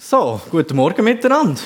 So, guten Morgen miteinander.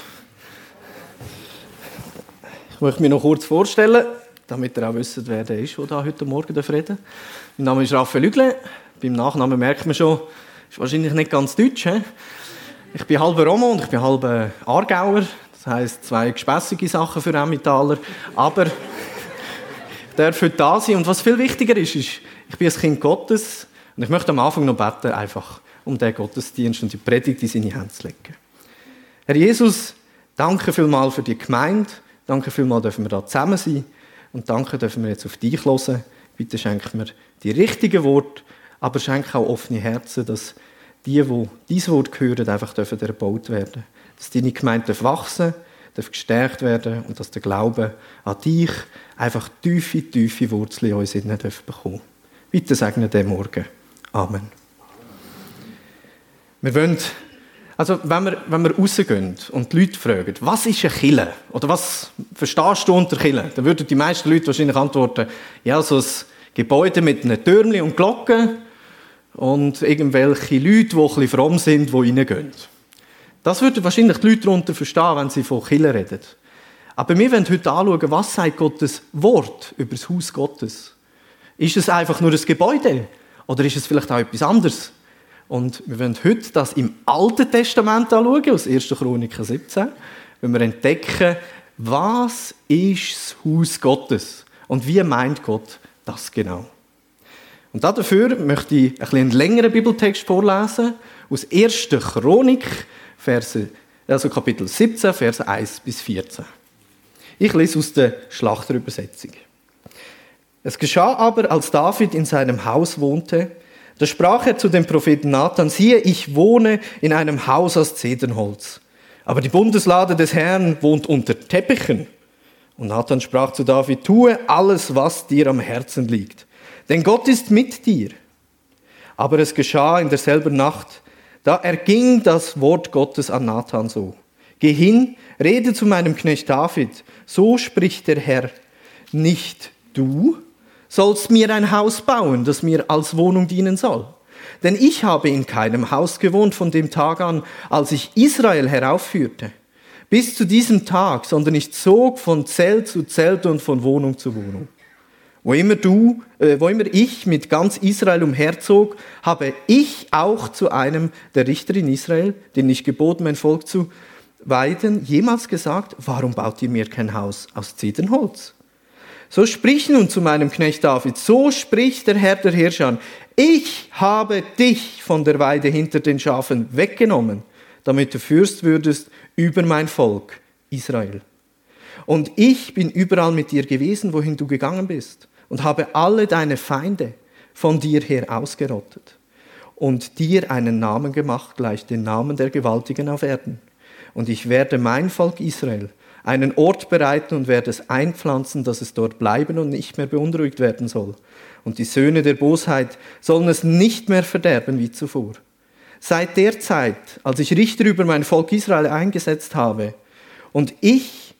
Ich möchte mich noch kurz vorstellen, damit ihr auch wisst, wer der ist, der da heute Morgen reden darf. Mein Name ist Raphael Lügle. Beim Nachnamen merkt man schon, ist wahrscheinlich nicht ganz deutsch. He? Ich bin halber Romo und ich bin halber Aargauer. Das heisst, zwei gespässige Sachen für Emmentaler. Aber ich darf heute da sein. Und was viel wichtiger ist, ich bin ein Kind Gottes. Und ich möchte am Anfang noch beten, einfach um den Gottesdienst und die Predigt in seine Hände zu legen. Herr Jesus, danke vielmals für die Gemeinde. Danke vielmals, dürfen wir da zusammen sein. Und danke, dürfen wir jetzt auf dich hören. Bitte schenk mir die richtigen Worte, aber schenk auch offene Herzen, dass die dein Wort hören, einfach erbaut werden dürfen. Dass deine Gemeinde wachsen darf, gestärkt werden und dass der Glaube an dich einfach tiefe Wurzeln in uns bekommen darf. Bitte segne den Morgen. Amen. Wir wollen, also wenn wir rausgehen und die Leute fragen, was ist eine Kirche? Oder was verstehst du unter Kirche? Dann würden die meisten Leute wahrscheinlich antworten, ja, so ein Gebäude mit einem Türmchen und Glocken und irgendwelche Leute, die ein bisschen fromm sind, die reingehen. Das würden wahrscheinlich die Leute darunter verstehen, wenn sie von Kirche reden. Aber wir wollen heute anschauen, was sagt Gottes Wort über das Haus Gottes? Ist es einfach nur ein Gebäude? Oder ist es vielleicht auch etwas anderes? Und wir wollen heute das im Alten Testament anschauen, aus 1. Chroniker 17, wenn wir entdecken, was ist das Haus Gottes und wie meint Gott das genau. Und dafür möchte ich einen längeren Bibeltext vorlesen, aus 1. Chronik, Kapitel 17, Verse 1 bis 14. Ich lese aus der Schlachterübersetzung. Es geschah aber, als David in seinem Haus wohnte, da sprach er zu dem Propheten Nathan, siehe, ich wohne in einem Haus aus Zedernholz, aber die Bundeslade des Herrn wohnt unter Teppichen. Und Nathan sprach zu David, tue alles, was dir am Herzen liegt, denn Gott ist mit dir. Aber es geschah in derselben Nacht, da erging das Wort Gottes an Nathan so. Geh hin, rede zu meinem Knecht David, so spricht der Herr, nicht du sollst mir ein Haus bauen, das mir als Wohnung dienen soll. Denn ich habe in keinem Haus gewohnt von dem Tag an, als ich Israel heraufführte, bis zu diesem Tag, sondern ich zog von Zelt zu Zelt und von Wohnung zu Wohnung. Wo immer ich mit ganz Israel umherzog, habe ich auch zu einem der Richter in Israel, den ich geboten, mein Volk zu weiden, jemals gesagt, warum baut ihr mir kein Haus aus Zedernholz? So sprich nun zu meinem Knecht David, so spricht der Herr der Herrscher, ich habe dich von der Weide hinter den Schafen weggenommen, damit du Fürst würdest über mein Volk, Israel. Und ich bin überall mit dir gewesen, wohin du gegangen bist, und habe alle deine Feinde von dir her ausgerottet und dir einen Namen gemacht, gleich den Namen der Gewaltigen auf Erden. Und ich werde mein Volk Israel einen Ort bereiten und werde es einpflanzen, dass es dort bleiben und nicht mehr beunruhigt werden soll. Und die Söhne der Bosheit sollen es nicht mehr verderben wie zuvor. Seit der Zeit, als ich Richter über mein Volk Israel eingesetzt habe, und ich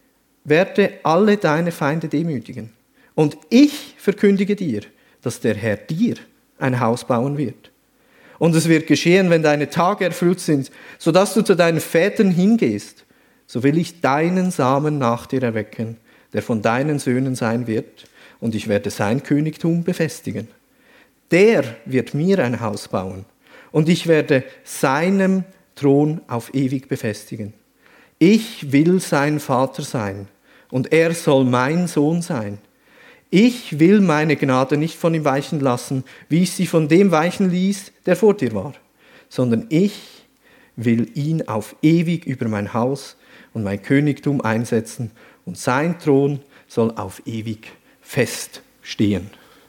werde alle deine Feinde demütigen. Und ich verkündige dir, dass der Herr dir ein Haus bauen wird. Und es wird geschehen, wenn deine Tage erfüllt sind, sodass du zu deinen Vätern hingehst, so will ich deinen Samen nach dir erwecken, der von deinen Söhnen sein wird, und ich werde sein Königtum befestigen. Der wird mir ein Haus bauen, und ich werde seinem Thron auf ewig befestigen. Ich will sein Vater sein, und er soll mein Sohn sein. Ich will meine Gnade nicht von ihm weichen lassen, wie ich sie von dem weichen ließ, der vor dir war, sondern ich will ihn auf ewig über mein Haus und mein Königtum einsetzen, und sein Thron soll auf ewig feststehen.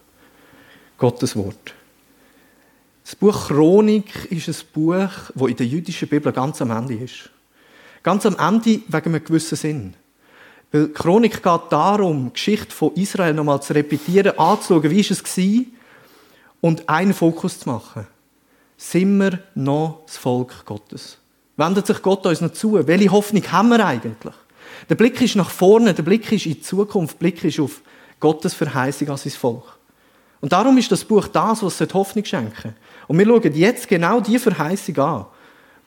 Gottes Wort. Das Buch Chronik ist ein Buch, das in der jüdischen Bibel ganz am Ende ist. Ganz am Ende wegen einem gewissen Sinn. Weil Chronik geht darum, die Geschichte von Israel nochmal zu repetieren, anzuschauen, wie war es und einen Fokus zu machen. Sind wir noch das Volk Gottes? Wendet sich Gott uns noch zu? Welche Hoffnung haben wir eigentlich? Der Blick ist nach vorne, der Blick ist in die Zukunft, der Blick ist auf Gottes Verheißung an sein Volk. Und darum ist das Buch das, was Hoffnung schenken. Und wir schauen jetzt genau die Verheißung an,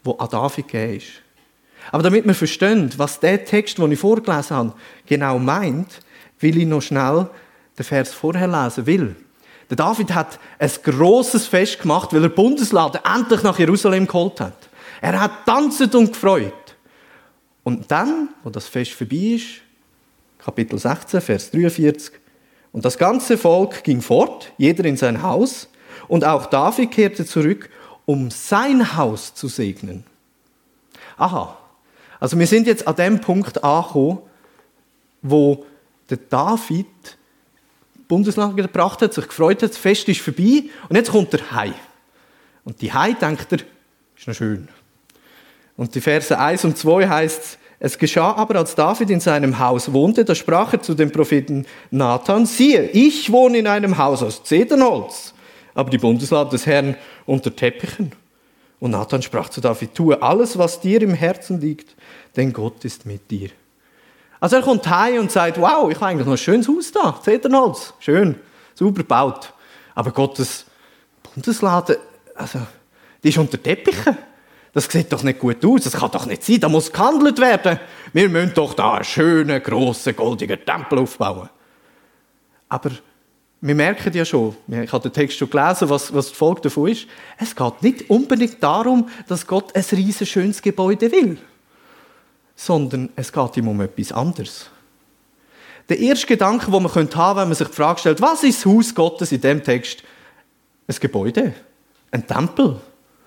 wo an David gegeben ist. Aber damit wir verstehen, was der Text, den ich vorgelesen habe, genau meint, will ich noch schnell den Vers vorher lesen will. Der David hat ein grosses Fest gemacht, weil er Bundeslade endlich nach Jerusalem geholt hat. Er hat tanzt und gefreut. Und dann, wo das Fest vorbei ist, Kapitel 16, Vers 43, und das ganze Volk ging fort, jeder in sein Haus, und auch David kehrte zurück, um sein Haus zu segnen. Aha, also wir sind jetzt an dem Punkt angekommen, wo der David Bundeslade gebracht hat, sich gefreut hat, das Fest ist vorbei und jetzt kommt er heim. Und die heim denkt er, ist noch schön. Und die Verse 1 und 2 heißt es geschah aber, als David in seinem Haus wohnte, da sprach er zu dem Propheten Nathan, siehe, ich wohne in einem Haus aus Zedernholz, aber die Bundeslade des Herrn unter Teppichen. Und Nathan sprach zu David, tue alles, was dir im Herzen liegt, denn Gott ist mit dir. Also er kommt heim und sagt, wow, ich habe eigentlich noch ein schönes Haus da, Zedernholz, schön, sauber gebaut. Aber Gottes Bundeslade, also, die ist unter Teppichen. Das sieht doch nicht gut aus, das kann doch nicht sein, da muss gehandelt werden. Wir müssen doch da einen schönen, grossen, goldigen Tempel aufbauen. Aber wir merken ja schon, ich habe den Text schon gelesen, was die Folge davon ist. Es geht nicht unbedingt darum, dass Gott ein riesen schönes Gebäude will, sondern es geht ihm um etwas anderes. Der erste Gedanke, den man haben könnte, wenn man sich die Frage stellt, was ist das Haus Gottes in diesem Text? Ein Gebäude, ein Tempel.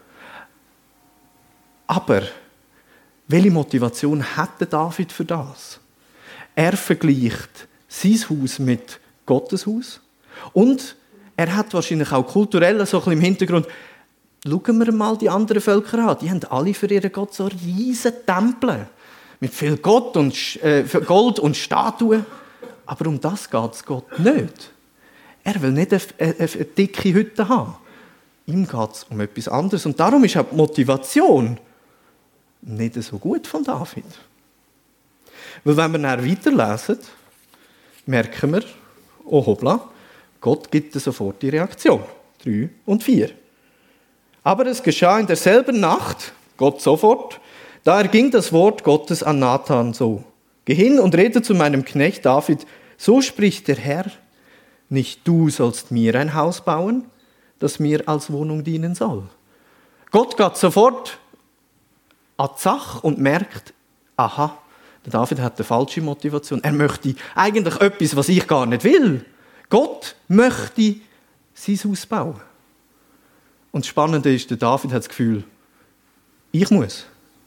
Aber welche Motivation hatte David für das? Er vergleicht sein Haus mit Gottes Haus und er hat wahrscheinlich auch kulturell so ein bisschen im Hintergrund, schauen wir mal die anderen Völker an, die haben alle für ihren Gott so riesige Tempel mit viel Gold und Statuen. Aber um das geht es Gott nicht. Er will nicht eine dicke Hütte haben. Ihm geht es um etwas anderes. Und darum ist auch die Motivation nicht so gut von David. Weil wenn wir dann weiterlesen, merken wir, oh hoppla, Gott gibt sofort die Reaktion. 3 und 4. Aber es geschah in derselben Nacht, Gott sofort, da erging das Wort Gottes an Nathan so. Geh hin und rede zu meinem Knecht David, so spricht der Herr, nicht du sollst mir ein Haus bauen, das mir als Wohnung dienen soll. Gott geht sofort an die Sache und merkt, aha, der David hat eine falsche Motivation. Er möchte eigentlich etwas, was ich gar nicht will. Gott möchte sein Haus bauen. Und das Spannende ist, der David hat das Gefühl, ich muss.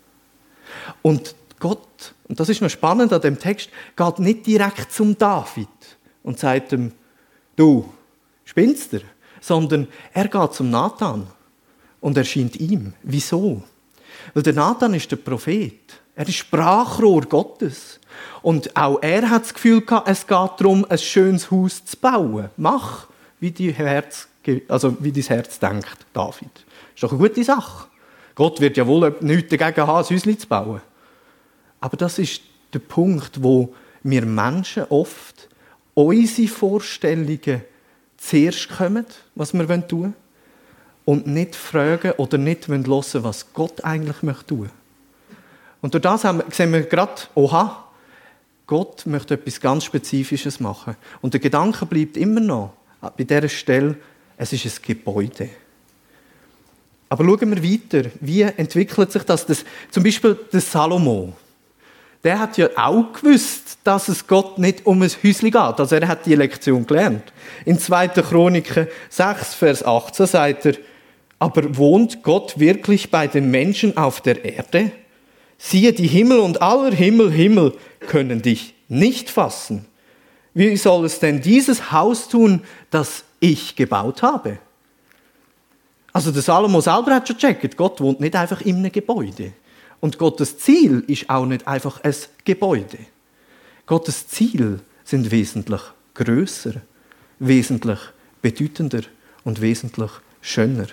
Und Gott, und das ist noch spannend an dem Text, geht nicht direkt zum David und sagt ihm, du, spinnst du? Sondern er geht zum Nathan und erscheint ihm. Wieso? Weil der Nathan ist der Prophet. Er ist Sprachrohr Gottes. Und auch er hat das Gefühl gehabt, es geht darum, ein schönes Haus zu bauen. Mach, wie dein Herz denkt, David. Ist doch eine gute Sache. Gott wird ja wohl nichts dagegen haben, ein Häuschen zu bauen. Aber das ist der Punkt, wo wir Menschen oft unsere Vorstellungen zuerst kommen, was wir tun wollen, und nicht fragen oder nicht hören, was Gott eigentlich tun möchte. Und durch das sehen wir gerade, oha, Gott möchte etwas ganz Spezifisches machen. Und der Gedanke bleibt immer noch bei dieser Stelle, es ist ein Gebäude. Aber schauen wir weiter. Wie entwickelt sich das? Zum Beispiel der Salomo. Der hat ja auch gewusst, dass es Gott nicht um ein Häuschen geht. Also er hat die Lektion gelernt. In 2. Chroniken 6, Vers 18 sagt er, aber wohnt Gott wirklich bei den Menschen auf der Erde? Siehe, die Himmel und aller Himmel können dich nicht fassen. Wie soll es denn dieses Haus tun, das ich gebaut habe? Also der Salomo selber hat schon gecheckt, Gott wohnt nicht einfach in einem Gebäude. Und Gottes Ziel ist auch nicht einfach ein Gebäude. Gottes Ziel sind wesentlich grösser, wesentlich bedeutender und wesentlich schöner.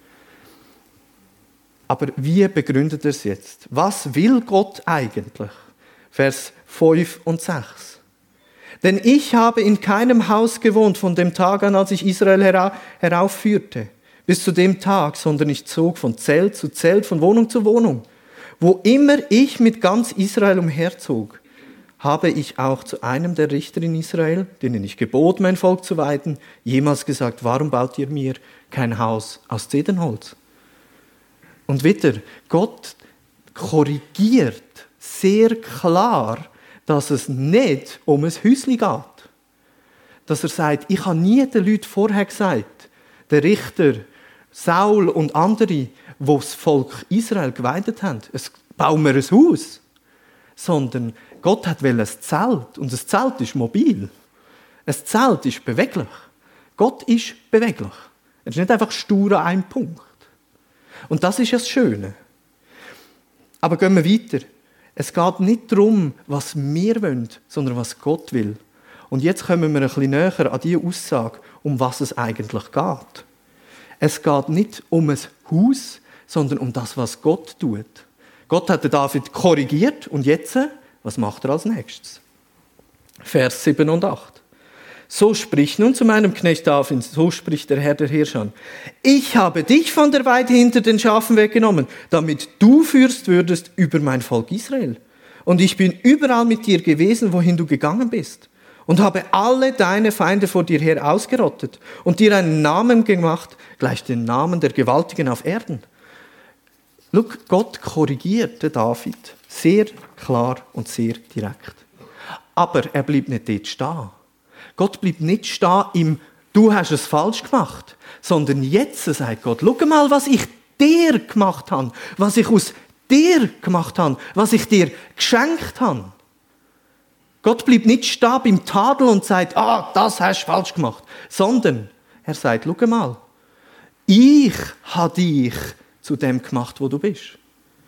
Aber wie begründet er es jetzt? Was will Gott eigentlich? Vers 5 und 6. Denn ich habe in keinem Haus gewohnt von dem Tag an, als ich Israel heraufführte, bis zu dem Tag, sondern ich zog von Zelt zu Zelt, von Wohnung zu Wohnung. Wo immer ich mit ganz Israel umherzog, habe ich auch zu einem der Richter in Israel, denen ich gebot, mein Volk zu weiden, jemals gesagt, warum baut ihr mir kein Haus aus Zedernholz? Und wieder, Gott korrigiert sehr klar, dass es nicht um ein Häuschen geht. Dass er sagt, ich habe nie den Leuten vorher gesagt, der Richter, Saul und andere, die das Volk Israel geweidet haben, es bauen wir ein Haus. Sondern Gott hat ein Zelt und ein Zelt ist mobil. Ein Zelt ist beweglich. Gott ist beweglich. Er ist nicht einfach stur an einem Punkt. Und das ist das Schöne. Aber gehen wir weiter. Es geht nicht darum, was wir wollen, sondern was Gott will. Und jetzt kommen wir ein bisschen näher an die Aussage, um was es eigentlich geht. Es geht nicht um ein Haus, sondern um das, was Gott tut. Gott hat den David korrigiert und jetzt, was macht er als nächstes? Vers 7 und 8. So spricht nun zu meinem Knecht David, so spricht der Herr der Herrscher. Ich habe dich von der Weide hinter den Schafen weggenommen, damit du Fürst würdest über mein Volk Israel. Und ich bin überall mit dir gewesen, wohin du gegangen bist. Und habe alle deine Feinde vor dir her ausgerottet und dir einen Namen gemacht, gleich den Namen der Gewaltigen auf Erden. Schau, Gott korrigierte David sehr klar und sehr direkt. Aber er blieb nicht dort stehen. Gott bleibt nicht stehen im «Du hast es falsch gemacht», sondern jetzt sagt Gott, schau mal, was ich dir gemacht habe, was ich aus dir gemacht habe, was ich dir geschenkt habe. Gott bleibt nicht stehen beim Tadel und sagt, das hast du falsch gemacht, sondern er sagt, schau mal, ich habe dich zu dem gemacht, wo du bist.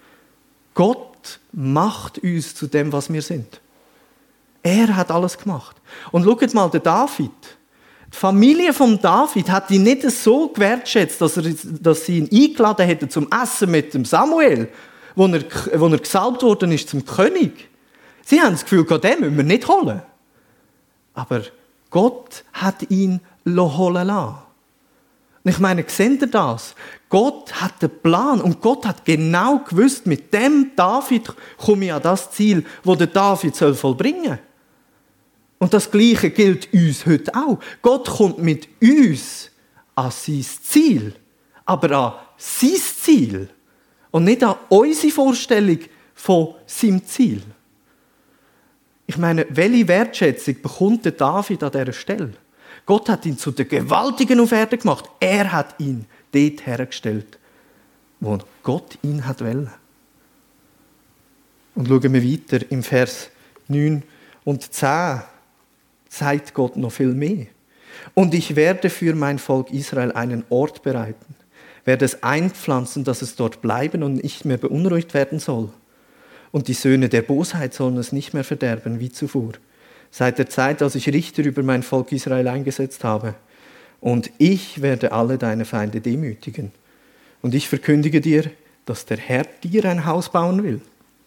Gott macht uns zu dem, was wir sind. Er hat alles gemacht. Und schaut mal, der David. Die Familie von David hat ihn nicht so gewertschätzt, dass sie ihn eingeladen hätten zum Essen mit dem Samuel, wo er gesalbt worden ist zum König. Sie haben das Gefühl, den müssen wir nicht holen. Aber Gott hat ihn holen lassen. Und ich meine, seht ihr das? Gott hat den Plan und Gott hat genau gewusst, mit dem David komme ich an das Ziel, das der David vollbringen soll. Und das Gleiche gilt uns heute auch. Gott kommt mit uns an sein Ziel, aber an sein Ziel und nicht an unsere Vorstellung von seinem Ziel. Ich meine, welche Wertschätzung bekommt der David an dieser Stelle? Gott hat ihn zu den Gewaltigen auf Erden gemacht. Er hat ihn dort hergestellt, wo Gott ihn hat wollen. Und schauen wir weiter im Vers 9 und 10. Sagt Gott noch viel mehr. Und ich werde für mein Volk Israel einen Ort bereiten, werde es einpflanzen, dass es dort bleiben und nicht mehr beunruhigt werden soll. Und die Söhne der Bosheit sollen es nicht mehr verderben wie zuvor, seit der Zeit, als ich Richter über mein Volk Israel eingesetzt habe. Und ich werde alle deine Feinde demütigen. Und ich verkündige dir, dass der Herr dir ein Haus bauen will.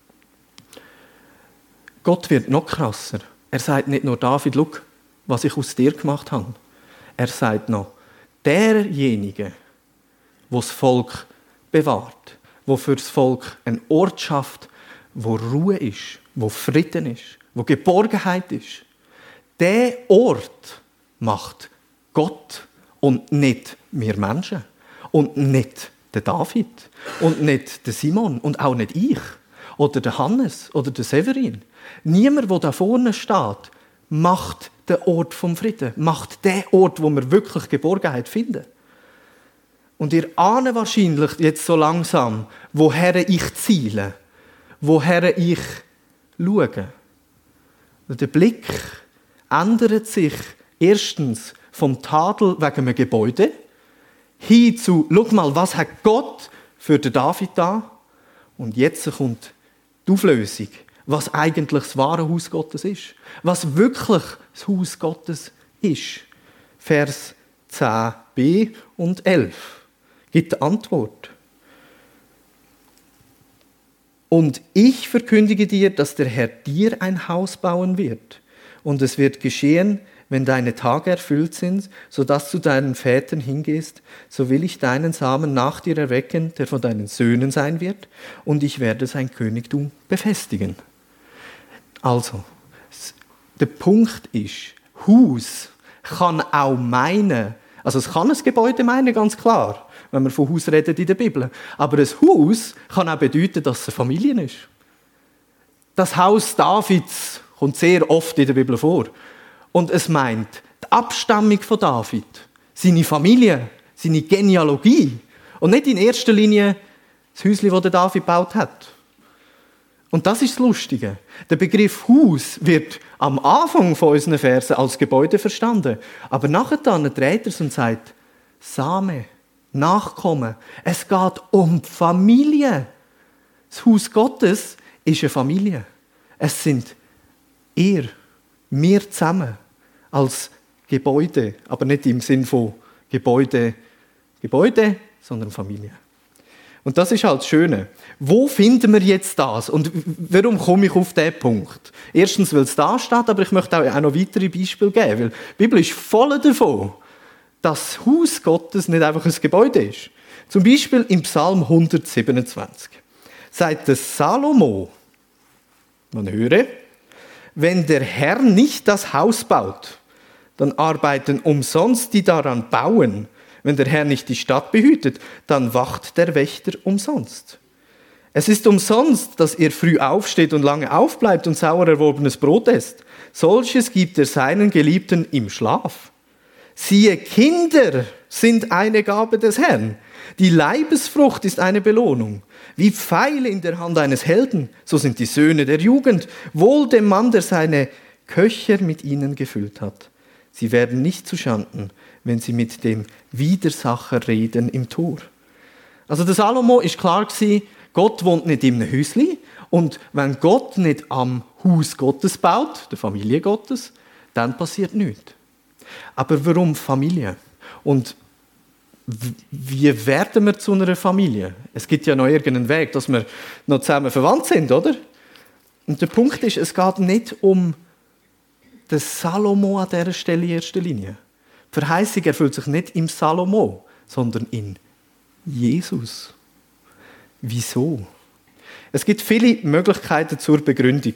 Gott wird noch krasser. Er sagt nicht nur, David, schau, was ich aus dir gemacht habe. Er sagt noch, derjenige, der das Volk bewahrt, der für das Volk einen Ort schafft, wo Ruhe ist, wo Frieden ist, wo Geborgenheit ist, der Ort macht Gott und nicht wir Menschen. Und nicht der David. Und nicht der Simon. Und auch nicht ich. Oder der Hannes. Oder der Severin. Niemand, der da vorne steht, macht den Ort vom Frieden. Macht den Ort, wo wir wirklich Geborgenheit finden. Und ihr ahnt wahrscheinlich jetzt so langsam, woher ich ziele. Woher ich schaue. Der Blick ändert sich erstens vom Tadel wegen einem Gebäude hin zu, schau mal, was hat Gott für den David da? Und jetzt kommt die Auflösung, was eigentlich das wahre Haus Gottes ist. Was wirklich das Haus Gottes ist. Vers 10b und 11 gibt die Antwort. Und ich verkündige dir, dass der Herr dir ein Haus bauen wird. Und es wird geschehen, wenn deine Tage erfüllt sind, sodass du deinen Vätern hingehst, so will ich deinen Samen nach dir erwecken, der von deinen Söhnen sein wird, und ich werde sein Königtum befestigen. Also, der Punkt ist, Haus kann auch meinen, also es kann ein Gebäude meinen, ganz klar, wenn wir von Haus reden in der Bibel. Aber ein Haus kann auch bedeuten, dass es eine Familie ist. Das Haus Davids kommt sehr oft in der Bibel vor. Und es meint die Abstammung von David, seine Familie, seine Genealogie. Und nicht in erster Linie das Häuschen, das David gebaut hat. Und das ist das Lustige. Der Begriff Haus wird am Anfang von unseren Versen als Gebäude verstanden. Aber nachher dann dreht er es und sagt, Same, Nachkommen. Es geht um die Familie. Das Haus Gottes ist eine Familie. Es sind wir zusammen als Gebäude, aber nicht im Sinn von Gebäude, sondern Familie. Und das ist halt das Schöne. Wo finden wir jetzt das? Und warum komme ich auf diesen Punkt? Erstens, weil es da steht, aber ich möchte auch noch weitere Beispiele geben, weil die Bibel ist voll davon, dass das Haus Gottes nicht einfach ein Gebäude ist. Zum Beispiel im Psalm 127 sagt der Salomo, man höre, wenn der Herr nicht das Haus baut, dann arbeiten umsonst die daran bauen. Wenn der Herr nicht die Stadt behütet, dann wacht der Wächter umsonst. Es ist umsonst, dass ihr früh aufsteht und lange aufbleibt und sauer erworbenes Brot esst. Solches gibt er seinen Geliebten im Schlaf. Siehe, Kinder sind eine Gabe des Herrn. Die Leibesfrucht ist eine Belohnung. Wie Pfeile in der Hand eines Helden, so sind die Söhne der Jugend. Wohl dem Mann, der seine Köcher mit ihnen gefüllt hat. Sie werden nicht zuschanden, wenn sie mit dem Widersacher reden im Tor. Also der Salomo ist klar gewesen, Gott wohnt nicht in einem Häuschen. Und wenn Gott nicht am Haus Gottes baut, der Familie Gottes, dann passiert nichts. Aber warum Familie? Und wie werden wir zu einer Familie? Es gibt ja noch irgendeinen Weg, dass wir noch zusammen verwandt sind, oder? Und der Punkt ist, es geht nicht um den Salomo an dieser Stelle in erster Linie. Die Verheißung erfüllt sich nicht im Salomo, sondern in Jesus. Wieso? Es gibt viele Möglichkeiten zur Begründung.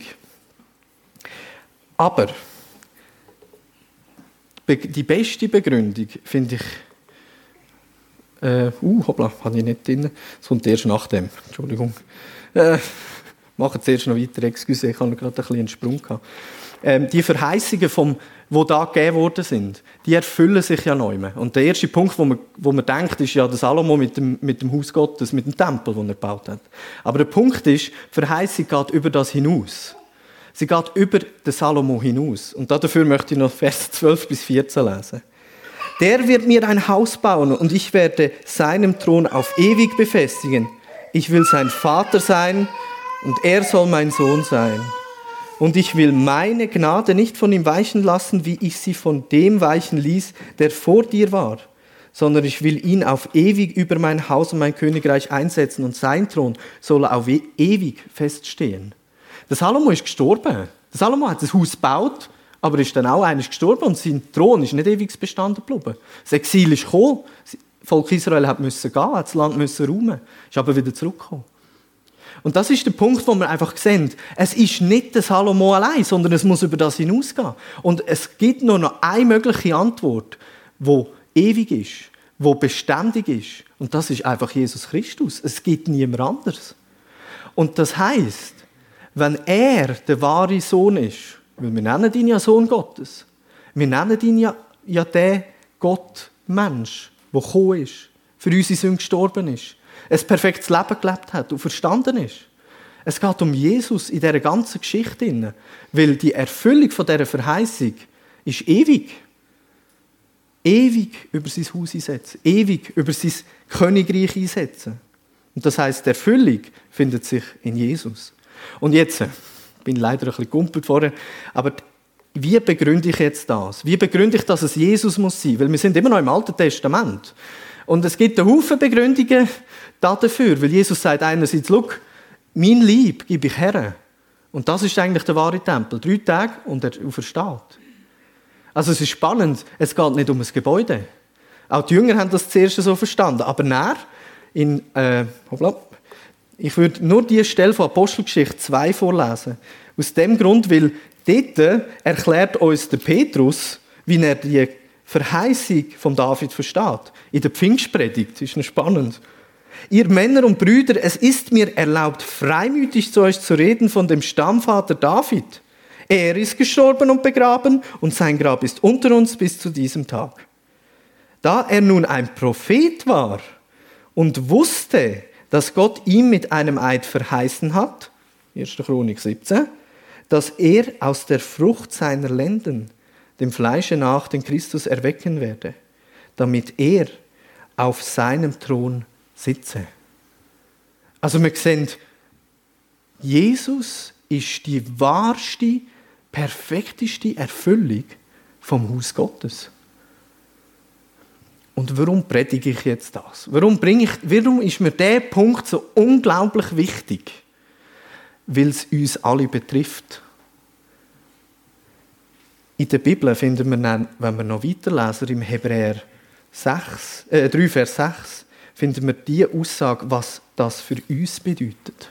Aber die beste Begründung finde ich, hoppla, habe ich nicht drin. Das kommt erst nach dem. Entschuldigung. Machen zuerst noch weiter. Excuse, ich habe gerade einen Sprung gehabt. Die Verheißungen, die da gegeben worden sind, die erfüllen sich ja neu. Und der erste Punkt, wo man denkt, ist ja der Salomo mit dem Haus Gottes, mit dem Tempel, den er gebaut hat. Aber der Punkt ist, die Verheißung geht über das hinaus. Sie geht über den Salomo hinaus. Und dafür möchte ich noch Vers 12 bis 14 lesen. Der wird mir ein Haus bauen und ich werde seinen Thron auf ewig befestigen. Ich will sein Vater sein und er soll mein Sohn sein. Und ich will meine Gnade nicht von ihm weichen lassen, wie ich sie von dem weichen ließ, der vor dir war, sondern ich will ihn auf ewig über mein Haus und mein Königreich einsetzen und sein Thron soll auf ewig feststehen. Der Salomo ist gestorben. Der Salomo hat das Haus gebaut, aber ist dann auch eines gestorben und sein Thron ist nicht ewig bestanden geblieben. Das Exil ist gekommen, das Volk Israel musste gehen, hat das Land räumen, ist aber wieder zurückgekommen. Und das ist der Punkt, wo wir einfach sehen, es ist nicht der Salomo allein, sondern es muss über das hinausgehen. Und es gibt nur noch eine mögliche Antwort, die ewig ist, die beständig ist. Und das ist einfach Jesus Christus. Es gibt niemand anderes. Und das heisst, wenn er der wahre Sohn ist, weil wir nennen ihn ja Sohn Gottes, wir nennen ihn ja der Gott-Mensch, der gekommen ist, für unsere Sünden gestorben ist, ein perfektes Leben gelebt hat und verstanden ist. Es geht um Jesus in dieser ganzen Geschichte, weil die Erfüllung von dieser Verheißung ist ewig. Ewig über sein Haus einsetzen, ewig über sein Königreich einsetzen. Und das heisst, die Erfüllung findet sich in Jesus. Und jetzt, ich bin leider ein bisschen gumpelt vorher, aber wie begründe ich jetzt das? Wie begründe ich, dass es Jesus muss sein? Weil wir sind immer noch im Alten Testament. Und es gibt einen Haufen Begründungen dafür, weil Jesus sagt einerseits, schau, mein Leib gebe ich her. Und das ist eigentlich der wahre Tempel. 3 Tage und er aufersteht. Also es ist spannend, es geht nicht um ein Gebäude. Auch die Jünger haben das zuerst so verstanden. Aber nachher, ich würde nur die Stelle von Apostelgeschichte 2 vorlesen. Aus dem Grund, weil dort erklärt uns der Petrus, wie er die Verheißung von David versteht. In der Pfingstpredigt, das ist noch spannend. Ihr Männer und Brüder, es ist mir erlaubt, freimütig zu euch zu reden von dem Stammvater David. Er ist gestorben und begraben und sein Grab ist unter uns bis zu diesem Tag. Da er nun ein Prophet war und wusste, dass Gott ihm mit einem Eid verheißen hat, 1. Chronik 17, dass er aus der Frucht seiner Lenden, dem Fleische nach, den Christus erwecken werde, damit er auf seinem Thron sitze. Also wir sehen, Jesus ist die wahrste, perfekteste Erfüllung vom Haus Gottes. Und warum predige ich jetzt das? Warum ist mir dieser Punkt so unglaublich wichtig? Weil es uns alle betrifft. In der Bibel finden wir dann, wenn wir noch weiterlesen, im Hebräer 3, Vers 6, finden wir die Aussage, was das für uns bedeutet.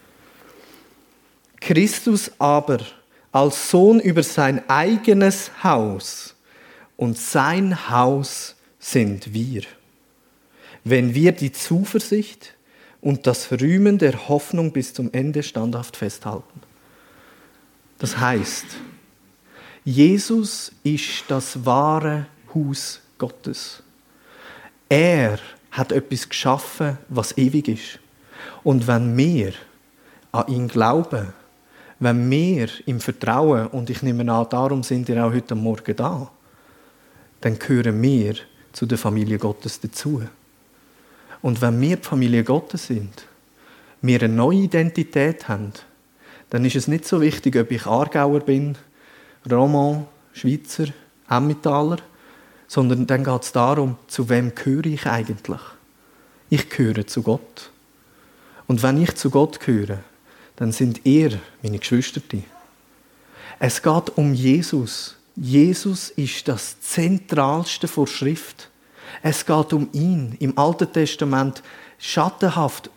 Christus aber als Sohn über sein eigenes Haus und sein Haus sind wir, wenn wir die Zuversicht und das Rühmen der Hoffnung bis zum Ende standhaft festhalten. Das heißt, Jesus ist das wahre Haus Gottes. Er hat etwas geschaffen, was ewig ist. Und wenn wir an ihn glauben, wenn wir ihm vertrauen, und ich nehme an, darum sind wir auch heute Morgen da, dann gehören wir zu der Familie Gottes dazu. Und wenn wir die Familie Gottes sind, wir eine neue Identität haben, dann ist es nicht so wichtig, ob ich Aargauer bin, Roman, Schweizer, Emmentaler, sondern dann geht es darum, zu wem gehöre ich eigentlich? Ich gehöre zu Gott. Und wenn ich zu Gott gehöre, dann sind ihr meine Geschwister. Es geht um Jesus. Jesus ist das Zentralste der Schrift. Es geht um ihn. Im Alten Testament schattenhaft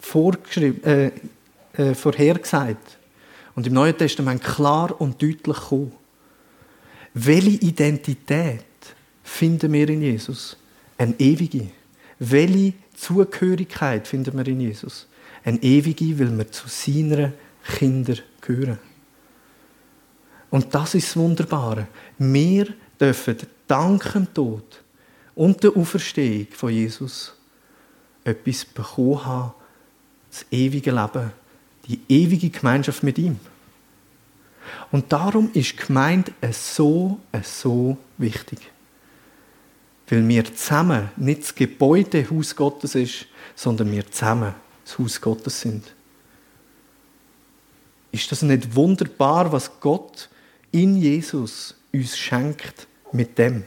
vorhergesagt. Und im Neuen Testament klar und deutlich gekommen. Welche Identität finden wir in Jesus? Eine ewige. Welche Zugehörigkeit finden wir in Jesus? Eine ewige, weil wir zu seinen Kindern gehören. Und das ist das Wunderbare. Wir dürfen dank dem Tod und der Auferstehung von Jesus etwas bekommen haben, das ewige Leben, die ewige Gemeinschaft mit ihm. Und darum ist die Gemeinde so wichtig. Weil wir zusammen nicht das Gebäude Haus Gottes ist, sondern wir zusammen das Haus Gottes sind. Ist das nicht wunderbar, was Gott in Jesus uns schenkt mit dem?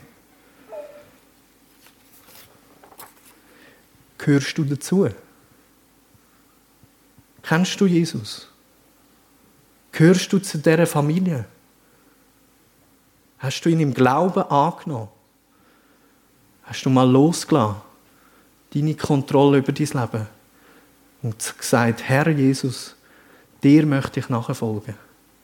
Gehörst du dazu? Kennst du Jesus? Gehörst du zu dieser Familie? Hast du ihn im Glauben angenommen? Hast du mal losgelassen, deine Kontrolle über dein Leben und gesagt, Herr Jesus, dir möchte ich nachfolgen.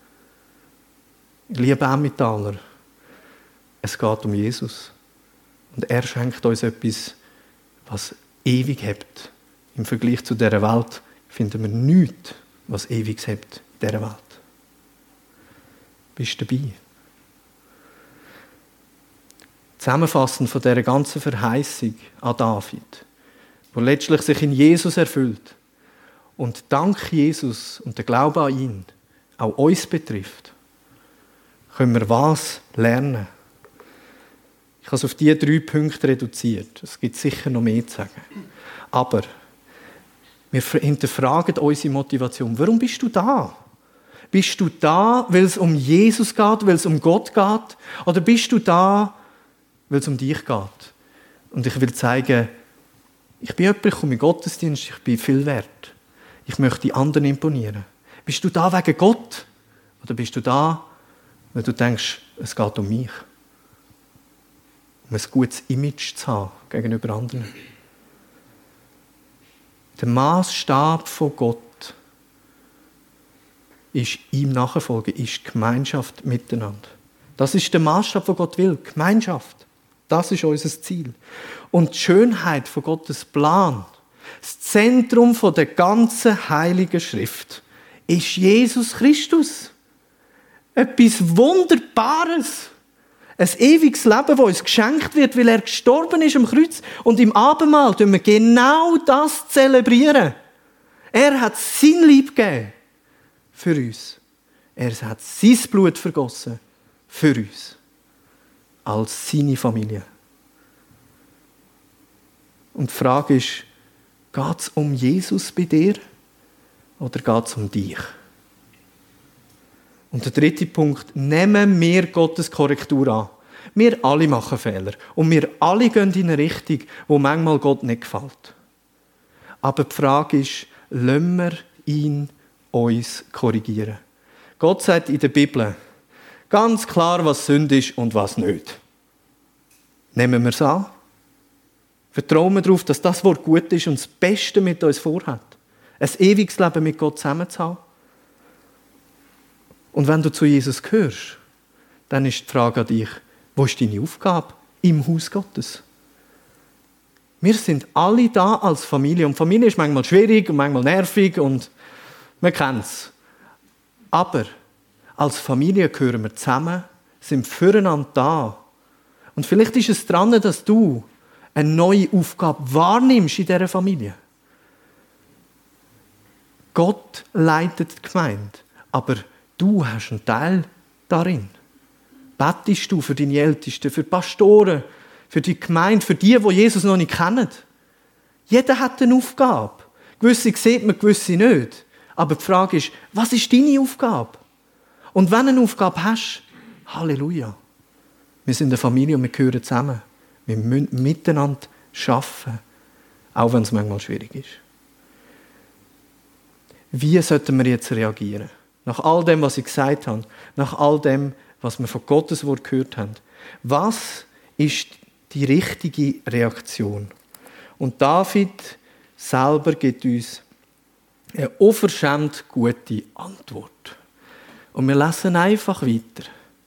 Liebe Emmentaler, es geht um Jesus. Und er schenkt uns etwas, was ewig hebt. Im Vergleich zu dieser Welt finden wir nichts, was ewig hebt in dieser Welt. Bist du dabei? Zusammenfassend von dieser ganzen Verheißung an David, wo letztlich sich in Jesus erfüllt und dank Jesus und der Glaube an ihn auch uns betrifft, können wir was lernen? Ich habe es auf diese 3 Punkte reduziert. Es gibt sicher noch mehr zu sagen. Aber wir hinterfragen unsere Motivation. Warum bist du da? Bist du da, weil es um Jesus geht, weil es um Gott geht? Oder bist du da, weil es um dich geht? Und ich will zeigen, ich bin jemand, ich komme in den Gottesdienst, ich bin viel wert. Ich möchte anderen imponieren. Bist du da wegen Gott? Oder bist du da, weil du denkst, es geht um mich? um ein gutes Image zu haben gegenüber anderen. Der Maßstab von Gott ist ihm nachfolgen, ist Gemeinschaft miteinander. Das ist der Maßstab, den Gott will, Gemeinschaft. Das ist unser Ziel. Und die Schönheit von Gottes Plan, das Zentrum der ganzen Heiligen Schrift, ist Jesus Christus. Etwas Wunderbares. Ein ewiges Leben, das uns geschenkt wird, weil er gestorben ist am Kreuz. Und im Abendmahl tun wir genau das zelebrieren. Er hat sein Leib gegeben für uns. Er hat sein Blut vergossen für uns. Als seine Familie. Und die Frage ist, geht es um Jesus bei dir oder geht es um dich? Und der dritte Punkt, nehmen wir Gottes Korrektur an. Wir alle machen Fehler. Und wir alle gehen in eine Richtung, wo manchmal Gott nicht gefällt. Aber die Frage ist, lassen wir ihn uns korrigieren? Gott sagt in der Bibel ganz klar, was Sünde ist und was nicht. Nehmen wir es an. Vertrauen wir darauf, dass das Wort gut ist und das Beste mit uns vorhat. Ein ewiges Leben mit Gott zusammen zu haben. Und wenn du zu Jesus gehörst, dann ist die Frage an dich, wo ist deine Aufgabe im Haus Gottes? Wir sind alle da als Familie. Und Familie ist manchmal schwierig und manchmal nervig und man kennt es. Aber als Familie gehören wir zusammen, sind füreinander da. Und vielleicht ist es dran, dass du eine neue Aufgabe wahrnimmst in dieser Familie. Gott leitet die Gemeinde, aber du hast einen Teil darin. Bettest du für deine Ältesten, für die Pastoren, für die Gemeinde, für die Jesus noch nicht kennen? Jeder hat eine Aufgabe. Gewisse sieht man, gewisse nicht. Aber die Frage ist, was ist deine Aufgabe? Und wenn du eine Aufgabe hast, Halleluja. Wir sind eine Familie und wir gehören zusammen. Wir müssen miteinander arbeiten, auch wenn es manchmal schwierig ist. Wie sollten wir jetzt reagieren? Nach all dem, was ich gesagt habe, nach all dem, was wir von Gottes Wort gehört haben. Was ist die richtige Reaktion? Und David selber gibt uns eine unverschämt gute Antwort. Und wir lesen einfach weiter.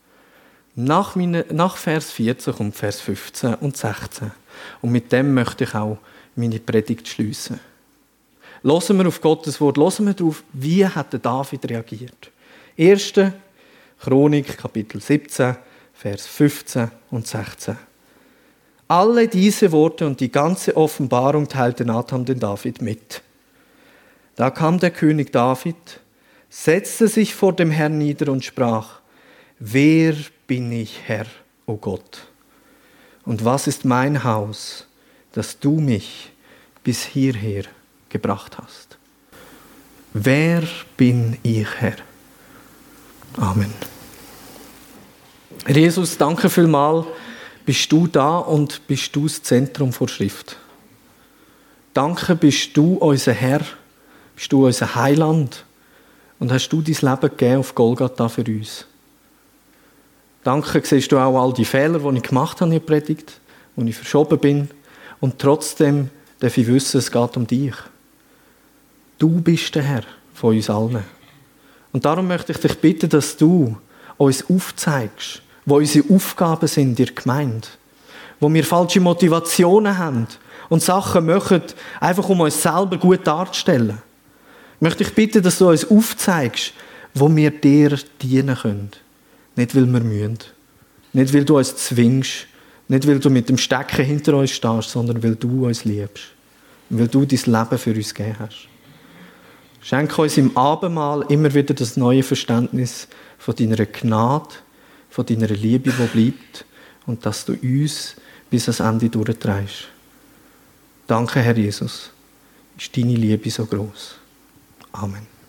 Nach Vers 14 kommt Vers 15 und 16. Und mit dem möchte ich auch meine Predigt schliessen. Hören wir auf Gottes Wort, hören wir darauf, wie hat der David reagiert. 1. Chronik, Kapitel 17, Vers 15 und 16. Alle diese Worte und die ganze Offenbarung teilte Nathan den David mit. Da kam der König David, setzte sich vor dem Herrn nieder und sprach: Wer bin ich, Herr, o Gott? Und was ist mein Haus, dass du mich bis hierher gebracht hast? Wer bin ich, Herr? Amen. Herr Jesus, danke vielmals, bist du da und bist du das Zentrum der Schrift. Danke, bist du unser Herr, bist du unser Heiland und hast du dein Leben gegeben auf Golgatha für uns. Danke, siehst du auch all die Fehler, die ich gemacht habe in der Predigt, wo ich verschoben bin. Und trotzdem darf ich wissen, es geht um dich. Du bist der Herr von uns allen. Und darum möchte ich dich bitten, dass du uns aufzeigst, wo unsere Aufgaben sind in der Gemeinde. Wo wir falsche Motivationen haben und Sachen machen, einfach um uns selber gut darzustellen. Ich möchte dich bitten, dass du uns aufzeigst, wo wir dir dienen können. Nicht, weil wir müssen. Nicht, weil du uns zwingst. Nicht, weil du mit dem Stecken hinter uns stehst, sondern weil du uns liebst. Und weil du dein Leben für uns gegeben hast. Schenke uns im Abendmahl immer wieder das neue Verständnis von deiner Gnade, von deiner Liebe, die bleibt, und dass du uns bis ans Ende durchtreibst. Danke, Herr Jesus. Ist deine Liebe so groß. Amen.